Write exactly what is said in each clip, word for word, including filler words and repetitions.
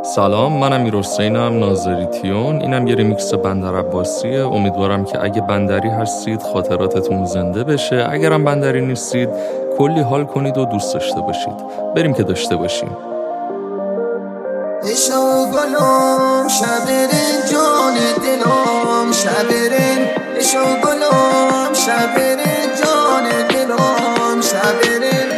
سلام، منم میرحسینم ناظریتیون. اینم یه ریمیکس بندر عباسیه. امیدوارم که اگه بندری هستید خاطراتتون زنده بشه، اگرم بندری نیستید کلی حال کنید و دوست داشته باشید. بریم که داشته باشیم. اشو گلم شبرین جان دلم شبرین اشو گلم شبرین جان دلم شبرین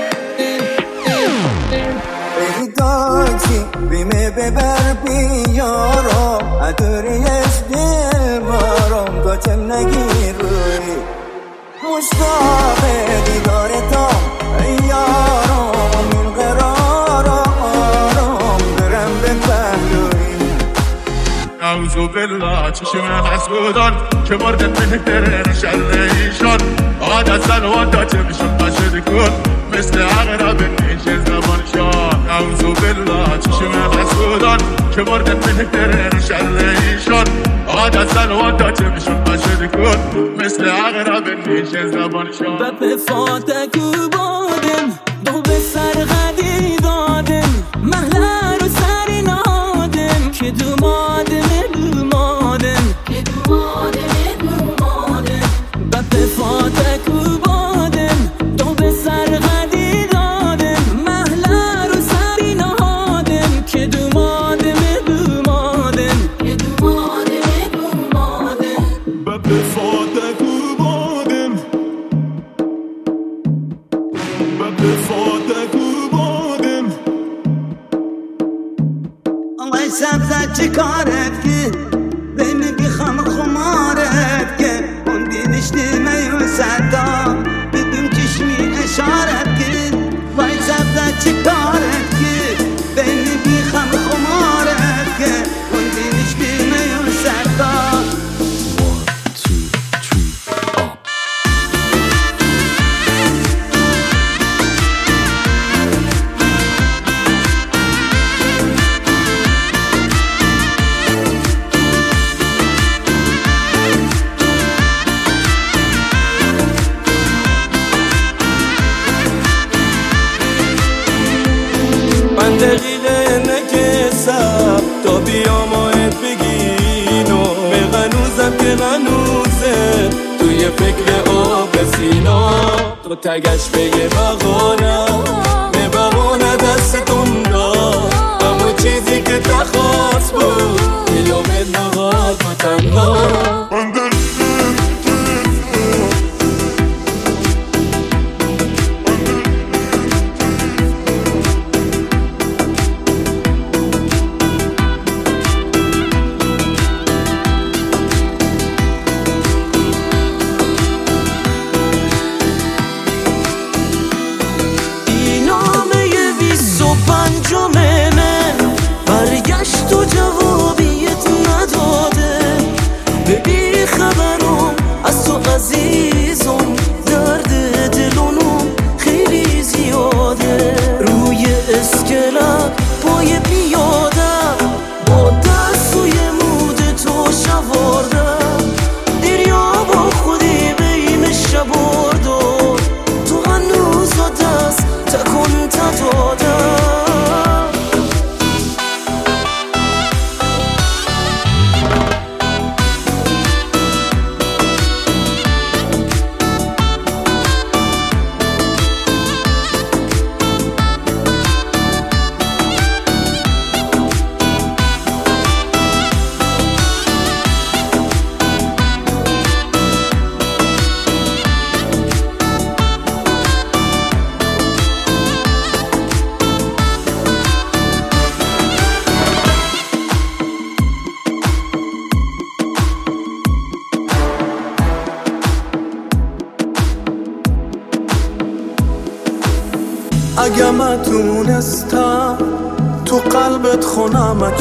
ای داکی بیمه ببر بیارم ادوری از دل بارم گاتم نگیر روی مشتاق دیدارتم ای یارم این قرارم برم به پهلوی اعوذ بالله چشم حسودان که مردن مهترین شر ایشان عادت زنوان داچه میشون باشد کن مثل عقرب نیشه زبانشان. اعوذ بالله چشم حسودان که مردن مهترین شر ایشان عادت زنوان داچه میشون باشد کن مثل عقرب نیشه زبانشان. به فاتکو بادم دو به سرغدی دادم محله رو سری نادم که دو مادم دو مادم که دو مادم دو مادم به فاتکو بادم دو به سرغدی دادم محله رو سری نادم که دو مادم دو مادم که دو مادم دو مادم به فاتکو بادم به فاتکو بادم آقای سبزت چی کارت که بینی بیخم خمارت که اون دینشتی میو صدا بدون چشمی اشارت که وای سبزت چی کارت که بینی بیخم خمارت که اون دینشتی میو صدا. دقیقه نکسم تا بیاماید بگینو به غنوزم که غنوزه توی فکر آب سینا تو تگش بگه بغانم به بغانه دستتون داد همون چیزی که تخواست بود دلو به نغاد و تنها. برگشت و جوابیت نداده ببی خبرم از تو عزیزم درد دلونم خیلی زیاده روی اسکلت پای پیاده با دستوی مود تو شوارده دریا با خودی بین شبارده تو هنوز دست تکن تداده. اگه من تونستم تو قلبت خونم